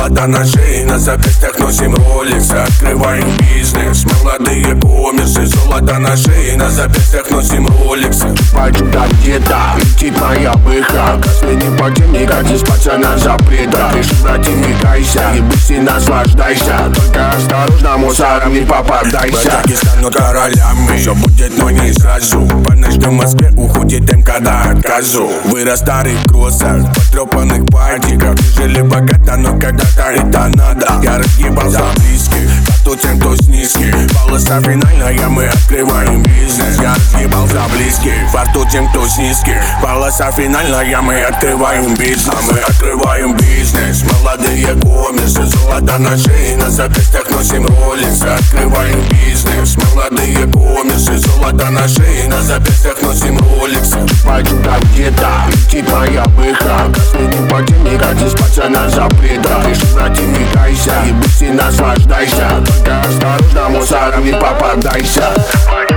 золото на шее, на запястьях носим роликсы. Открываем бизнес, молодые коммерсы. Золото на шее, на запястьях носим роликсы. Пойду там где-то, летит моя быха. Последний подземник, здесь пацана запрета. Пиши, братья, не кайся, ебись и наслаждайся. Только осторожно, мусором не попадайся. Батяги станут королями, все будет, но не сразу. Подождем в Москве, уходит МК до отказу. Вырос в старых кроссах, потрепанных пальчиках. Жили богато, но когда-то это надо. Я разгибал за близких, зато тем, кто с низких. Полоса финальная, мы открываем бизнес. Я разгибал за близких, фарту тем, кто с низких. Полоса финальная, мы открываем бизнес. А мы открываем бизнес, молодые коммерсы. Золото на шее, на запястьях носим роликсы. Открываем бизнес, молодые коммерсы. Золото на шее, на запястьях носим роликсы. Пойду там где-то, летит моя быха. Последний подземник, здесь пацана запрета. Пиши, братья, не кайся, ебись и наслаждайся. Только осторожно, мусором не попадайся.